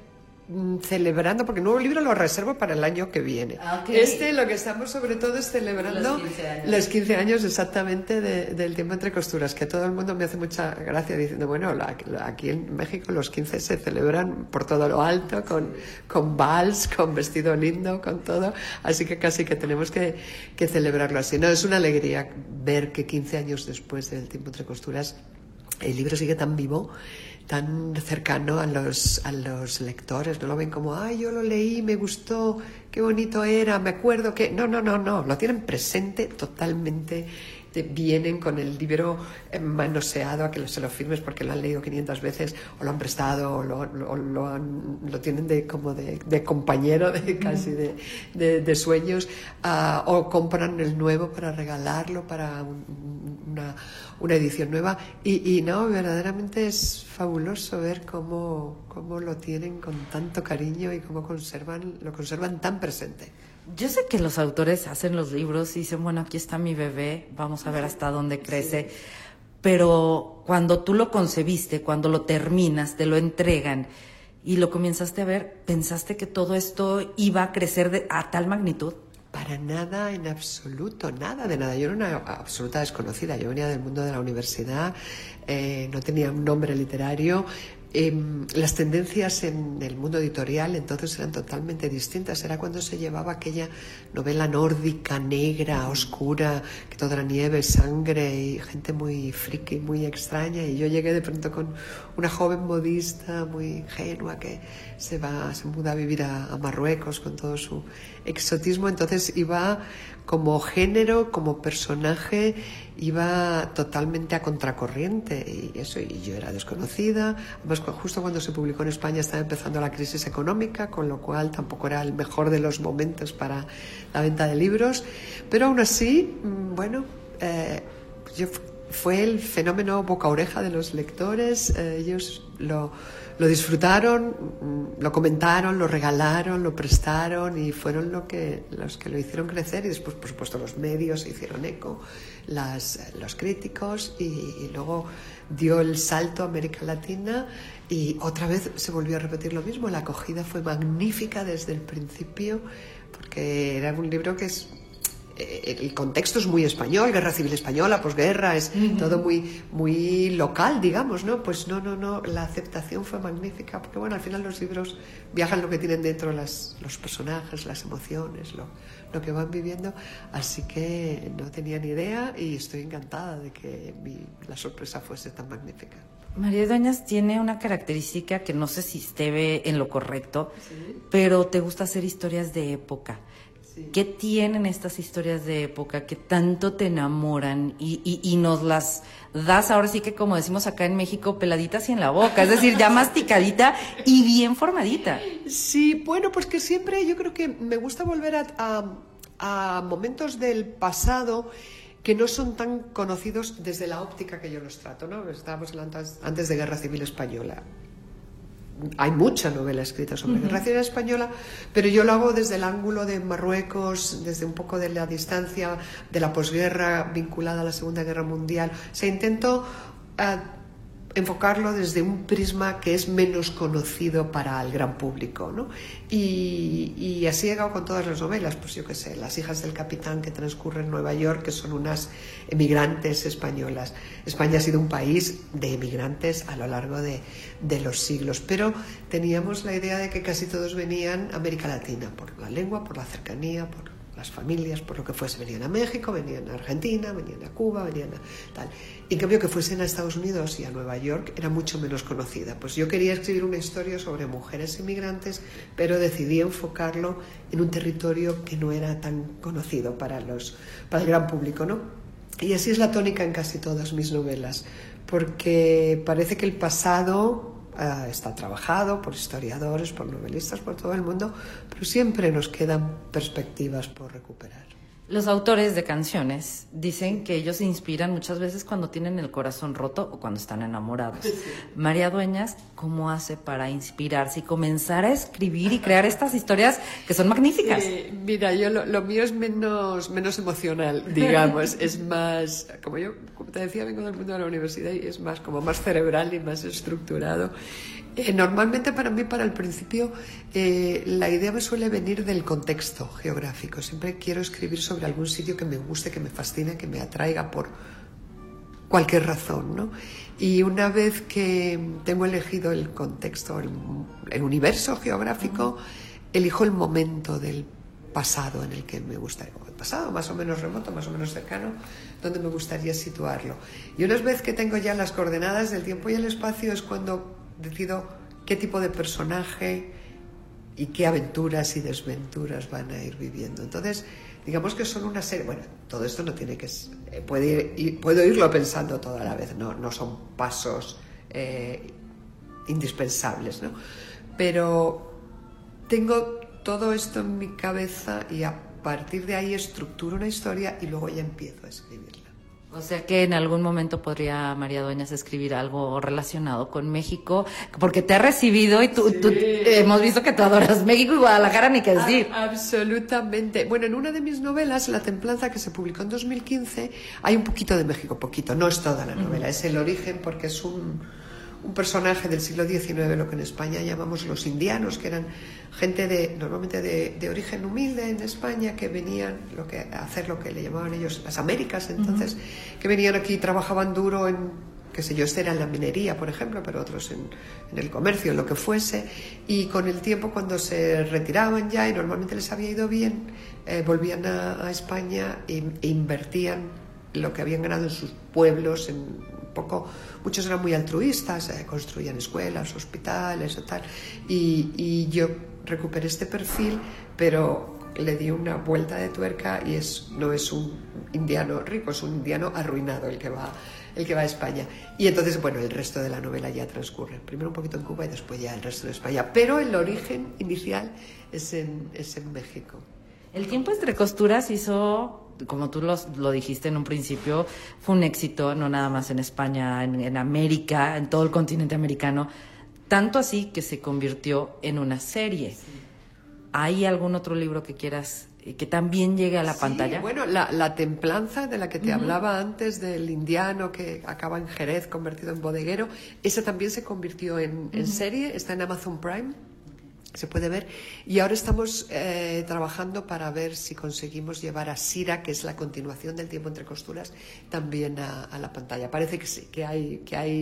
Speaker 6: celebrando, porque el nuevo libro lo reservo para el año que viene.
Speaker 2: Okay.
Speaker 6: Este lo que estamos sobre todo es celebrando
Speaker 2: los quince años,
Speaker 6: los quince años exactamente de, del tiempo entre costuras, que todo el mundo me hace mucha gracia diciendo, bueno, la, la, aquí en México los quince se celebran por todo lo alto, con, con vals, con vestido lindo, con todo, así que casi que tenemos que, que celebrarlo así. No, es una alegría ver que quince años después del tiempo entre costuras el libro sigue tan vivo, tan cercano a los, a los lectores. No lo ven como, ay, yo lo leí, me gustó, qué bonito era, me acuerdo que... No, no, no, no, lo tienen presente totalmente. Te vienen con el libro manoseado a que se lo firmes porque lo han leído quinientas veces, o lo han prestado, o lo, lo, lo, han, lo tienen de, como de, de compañero, de, casi de, de, de sueños, uh, o compran el nuevo para regalarlo, para un, una, una edición nueva. Y, y no, verdaderamente es fabuloso ver cómo, cómo lo tienen con tanto cariño y cómo conservan, lo conservan tan presente.
Speaker 4: Yo sé que los autores hacen los libros y dicen, bueno, aquí está mi bebé, vamos a ver hasta dónde crece. Sí. Pero cuando tú lo concebiste, cuando lo terminas, te lo entregan y lo comenzaste a ver, ¿pensaste que todo esto iba a crecer de, a tal magnitud?
Speaker 6: Para nada, en absoluto, nada de nada. Yo era una absoluta desconocida. Yo venía del mundo de la universidad, eh, no tenía un nombre literario. Eh, las tendencias en el mundo editorial entonces eran totalmente distintas. Era cuando se llevaba aquella novela nórdica, negra, oscura, que todo era nieve, sangre y gente muy friki, muy extraña. Y yo llegué de pronto con una joven modista muy ingenua que se va, se muda a vivir a, a Marruecos con todo su exotismo. Entonces iba como género, como personaje, iba totalmente a contracorriente y eso, y yo era desconocida. Además, justo cuando se publicó en España estaba empezando la crisis económica, con lo cual tampoco era el mejor de los momentos para la venta de libros, pero aún así, bueno, eh, yo, fue el fenómeno boca-oreja de los lectores. Eh, ellos lo, lo disfrutaron, lo comentaron, lo regalaron, lo prestaron y fueron lo que, los que lo hicieron crecer. Y después, por supuesto, los medios se hicieron eco, las, los críticos, y, y luego dio el salto a América Latina y otra vez se volvió a repetir lo mismo. La acogida fue magnífica desde el principio porque era un libro que es... El contexto es muy español, guerra civil española, posguerra, es uh-huh. todo muy, muy local, digamos, ¿no? Pues no, no, no, la aceptación fue magnífica, porque bueno, al final los libros viajan lo que tienen dentro las, los personajes, las emociones, lo, lo que van viviendo, así que no tenía ni idea y estoy encantada de que mi, la sorpresa fuese tan magnífica.
Speaker 4: María Dueñas tiene una característica que no sé si esté en lo correcto,
Speaker 6: ¿Sí?
Speaker 4: pero te gusta hacer historias de época. ¿Qué tienen estas historias de época que tanto te enamoran y, y, y nos las das ahora sí que, como decimos acá en México, peladitas y en la boca? Es decir, ya masticadita y bien formadita.
Speaker 6: Sí, bueno, pues que siempre yo creo que me gusta volver a, a, a momentos del pasado que no son tan conocidos desde la óptica que yo los trato, ¿no? Estábamos hablando antes de Guerra Civil Española. Hay mucha novela escrita sobre la uh-huh. Guerra Civil Española, pero yo lo hago desde el ángulo de Marruecos, desde un poco de la distancia de la posguerra vinculada a la Segunda Guerra Mundial. O sea, intento uh, enfocarlo desde un prisma que es menos conocido para el gran público, ¿no? Y, y así he llegado con todas las novelas, pues yo qué sé, Las hijas del capitán, que transcurre en Nueva York, que son unas emigrantes españolas. España ha sido un país de emigrantes a lo largo de, de los siglos, pero teníamos la idea de que casi todos venían a América Latina, por la lengua, por la cercanía, por las familias, por lo que fuese. Venían a México, venían a Argentina, venían a Cuba, venían a tal. En cambio, que fuesen a Estados Unidos y a Nueva York era mucho menos conocida. Pues yo quería escribir una historia sobre mujeres inmigrantes, pero decidí enfocarlo en un territorio que no era tan conocido para, los, para el gran público, ¿no? Y así es la tónica en casi todas mis novelas, porque parece que el pasado Uh, está trabajado por historiadores, por novelistas, por todo el mundo, pero siempre nos quedan perspectivas por recuperar.
Speaker 4: Los autores de canciones dicen que ellos se inspiran muchas veces cuando tienen el corazón roto o cuando están enamorados. Sí. María Dueñas, ¿cómo hace para inspirarse y comenzar a escribir y crear estas historias que son magníficas?
Speaker 6: Eh, mira, yo lo, lo mío es menos, menos emocional, digamos, es más, como yo, como te decía, vengo del mundo de la universidad y es más como más cerebral y más estructurado. Eh, normalmente para mí, para el principio, eh, la idea me suele venir del contexto geográfico. Siempre quiero escribir sobre algún sitio que me guste, que me fascine, que me atraiga por cualquier razón, ¿no? Y una vez que tengo elegido el contexto, el, el universo geográfico, uh-huh. elijo el momento del pasado en el que me gustaría, el pasado más o menos remoto, más o menos cercano, donde me gustaría situarlo. Y una vez que tengo ya las coordenadas del tiempo y el espacio es cuando decido qué tipo de personaje y qué aventuras y desventuras van a ir viviendo. Entonces, digamos que son una serie, bueno, todo esto no tiene que, eh, puede ir, puedo irlo pensando todo a la vez, no, no son pasos eh, indispensables, ¿no? Pero tengo todo esto en mi cabeza y a partir de ahí estructuro una historia y luego ya empiezo a escribirla.
Speaker 4: O sea que en algún momento podría María Dueñas escribir algo relacionado con México, porque te ha recibido y tú, sí. tú eh, hemos visto que tú adoras México y Guadalajara, ni qué decir.
Speaker 6: A, absolutamente. Bueno, en una de mis novelas, La Templanza, que se publicó en dos mil quince, hay un poquito de México, poquito, no es toda la novela, uh-huh. es el origen porque es un, un personaje del siglo diecinueve, lo que en España llamamos los indianos, que eran gente de normalmente de, de origen humilde en España, que venían lo que, a hacer lo que le llamaban ellos las Américas, entonces, uh-huh. que venían aquí y trabajaban duro en, qué sé yo, este era en la minería, por ejemplo, pero otros en, en el comercio, en lo que fuese, y con el tiempo, cuando se retiraban ya y normalmente les había ido bien, eh, volvían a, a España e, e invertían lo que habían ganado en sus pueblos, en poco, muchos eran muy altruistas, eh, construían escuelas, hospitales o tal, y, y yo recuperé este perfil, pero le di una vuelta de tuerca y es, no es un indiano rico, es un indiano arruinado el que va, el que va a España. Y entonces, bueno, el resto de la novela ya transcurre, primero un poquito en Cuba y después ya el resto de España, pero el origen inicial es en, es en México.
Speaker 4: El tiempo entre costuras hizo, como tú los, lo dijiste en un principio, fue un éxito, no nada más en España, en, en América, en todo el continente americano, tanto así que se convirtió en una serie. Sí. ¿Hay algún otro libro que quieras que también llegue a la
Speaker 6: sí,
Speaker 4: pantalla?
Speaker 6: Bueno, la, la Templanza, de la que te uh-huh. hablaba antes, del indiano que acaba en Jerez convertido en bodeguero, esa también se convirtió en, uh-huh. en serie, está en Amazon Prime. Se puede ver, y ahora estamos eh, trabajando para ver si conseguimos llevar a Sira, que es la continuación del Tiempo entre costuras, también a, a la pantalla. Parece que sí, que hay, que hay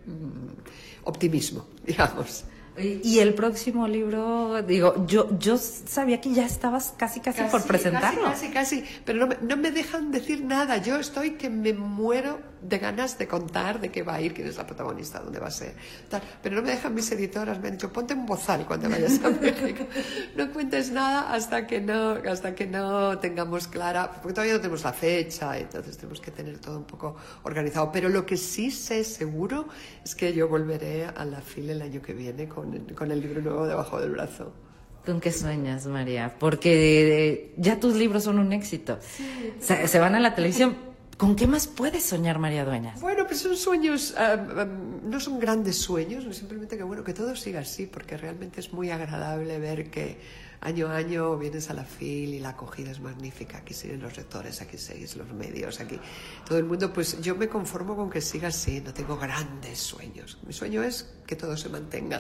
Speaker 6: mm, optimismo, digamos.
Speaker 4: Y el próximo libro, digo, yo yo sabía que ya estabas casi casi, casi por presentarlo.
Speaker 6: Casi, casi, casi, pero no me, no me dejan decir nada. Yo estoy que me muero de ganas de contar de qué va a ir, quién es la protagonista, dónde va a ser, tal. Pero no me dejan mis editoras, me han dicho, ponte un bozal cuando vayas a México. No cuentes nada hasta que no, hasta que no tengamos clara, porque todavía no tenemos la fecha, entonces tenemos que tener todo un poco organizado. Pero lo que sí sé seguro es que yo volveré a la FIL el año que viene con con el libro nuevo debajo del brazo.
Speaker 4: ¿Con qué sueñas, María? Porque eh, ya tus libros son un éxito. Sí. Se, se van a la televisión. ¿Con qué más puedes soñar, María Dueñas?
Speaker 6: Bueno, pues son sueños, um, um, no son grandes sueños, simplemente que bueno, que todo siga así, porque realmente es muy agradable ver que año a año vienes a la FIL y la acogida es magnífica. Aquí siguen los rectores, aquí siguen los medios, aquí todo el mundo. Pues yo me conformo con que siga así, no tengo grandes sueños. Mi sueño es que todo se mantenga.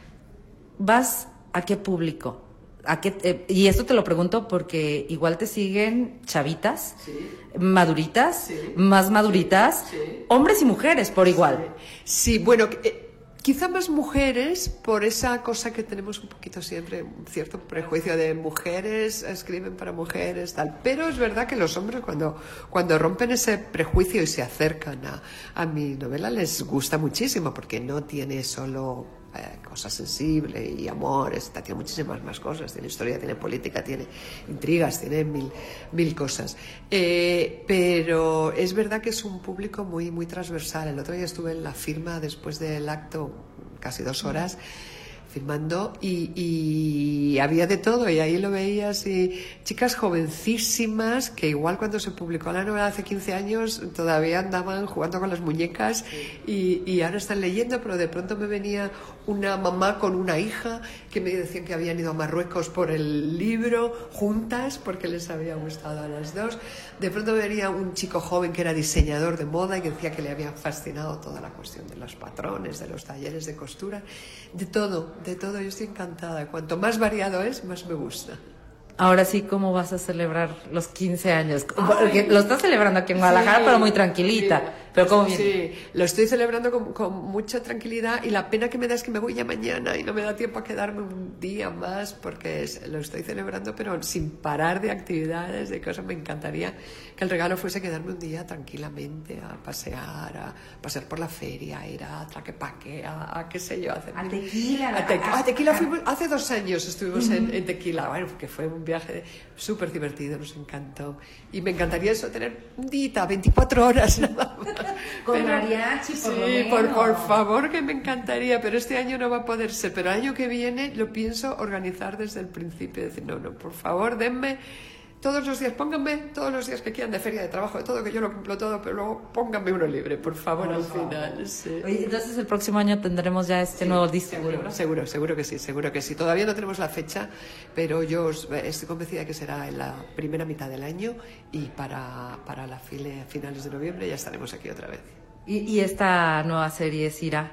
Speaker 4: ¿Vas a qué público? ¿A qué, eh, y esto te lo pregunto porque igual te siguen chavitas, sí. maduritas, sí. más maduritas, sí. Sí. hombres y mujeres por igual.
Speaker 6: Sí, sí bueno, eh, quizá más mujeres por esa cosa que tenemos un poquito siempre, un cierto prejuicio de mujeres escriben para mujeres, tal. Pero es verdad que los hombres cuando, cuando rompen ese prejuicio y se acercan a, a mi novela les gusta muchísimo porque no tiene solo Eh, cosas sensibles y amores, tiene muchísimas más cosas, tiene historia, tiene política, tiene intrigas, tiene mil, mil cosas, eh, pero es verdad que es un público muy, muy transversal. El otro día estuve en la firma después del acto, casi dos horas, filmando y, y había de todo y ahí lo veías y chicas jovencísimas que igual cuando se publicó la novela hace quince años todavía andaban jugando con las muñecas y, y ahora están leyendo, pero de pronto me venía una mamá con una hija que me decían que habían ido a Marruecos por el libro juntas porque les había gustado a las dos. De pronto me venía un chico joven que era diseñador de moda y que decía que le había fascinado toda la cuestión de los patrones, de los talleres de costura, de todo, de todo. Yo estoy encantada. Cuanto más variado es, más me gusta.
Speaker 4: Ahora sí, ¿cómo vas a celebrar los quince años? Porque lo estás celebrando aquí en Guadalajara, sí, pero muy tranquilita. Sí, pero ¿cómo viene?
Speaker 6: Sí, lo estoy celebrando con, con mucha tranquilidad y la pena que me da es que me voy ya mañana y no me da tiempo a quedarme un día más porque es, lo estoy celebrando pero sin parar de actividades, de cosas. Me encantaría que el regalo fuese quedarme un día tranquilamente a pasear, a pasear por la feria, a ir a Tlaquepaque, a, a qué sé yo. A, hacer
Speaker 2: a
Speaker 6: mil,
Speaker 2: Tequila.
Speaker 6: A, te, a Tequila fuimos, hace dos años estuvimos uh-huh. en, en Tequila, bueno, porque fue un viaje súper divertido, nos encantó. Y me encantaría eso, tener un día, veinticuatro horas nada más.
Speaker 2: Con
Speaker 6: pero,
Speaker 2: mariachi, por
Speaker 6: sí,
Speaker 2: lo menos.
Speaker 6: Por, por favor, que me encantaría, pero este año no va a poder ser. Pero el año que viene lo pienso organizar desde el principio. Decir, no, no, por favor, denme todos los días, pónganme todos los días que quieran de feria, de trabajo, de todo, que yo lo cumplo todo, pero luego pónganme uno libre, por favor, por al favor. final. Sí.
Speaker 4: Oye, entonces el próximo año tendremos ya este sí, nuevo disco.
Speaker 6: Seguro, seguro, seguro que sí, seguro que sí. Todavía no tenemos la fecha, pero yo estoy convencida que será en la primera mitad del año y para, para la file, finales de noviembre ya estaremos aquí otra vez.
Speaker 4: ¿Y, y esta nueva serie, Sira?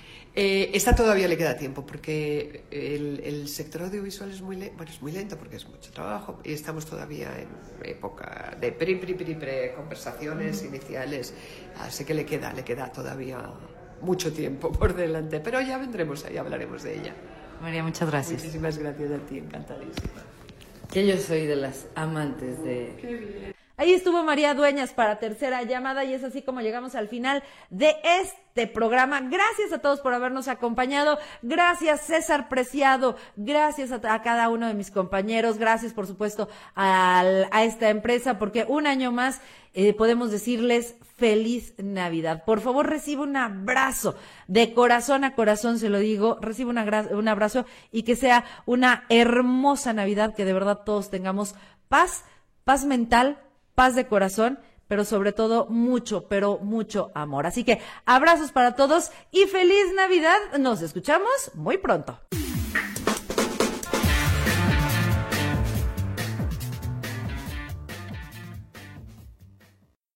Speaker 6: Eh, esta todavía le queda tiempo porque el, el sector audiovisual es muy, le- bueno, es muy lento porque es mucho trabajo y estamos todavía en época de pre, pre, pre, pre conversaciones mm. iniciales, así que le queda, le queda todavía mucho tiempo por delante, pero ya vendremos ahí, hablaremos de ella.
Speaker 4: María, muchas gracias.
Speaker 6: Muchísimas gracias a ti, encantadísima.
Speaker 4: Que yo soy de las amantes de...
Speaker 6: Qué bien.
Speaker 2: Ahí estuvo María Dueñas para Tercera Llamada y es así como llegamos al final de este programa. Gracias a todos por habernos acompañado. Gracias César Preciado. Gracias a, a cada uno de mis compañeros. Gracias por supuesto al, a esta empresa porque un año más eh, podemos decirles feliz Navidad. Por favor reciba un abrazo de corazón a corazón, se lo digo. Reciba una gra- un abrazo y que sea una hermosa Navidad, que de verdad todos tengamos paz, paz mental, paz de corazón, pero sobre todo mucho, pero mucho amor. Así que abrazos para todos y feliz Navidad. Nos escuchamos muy pronto.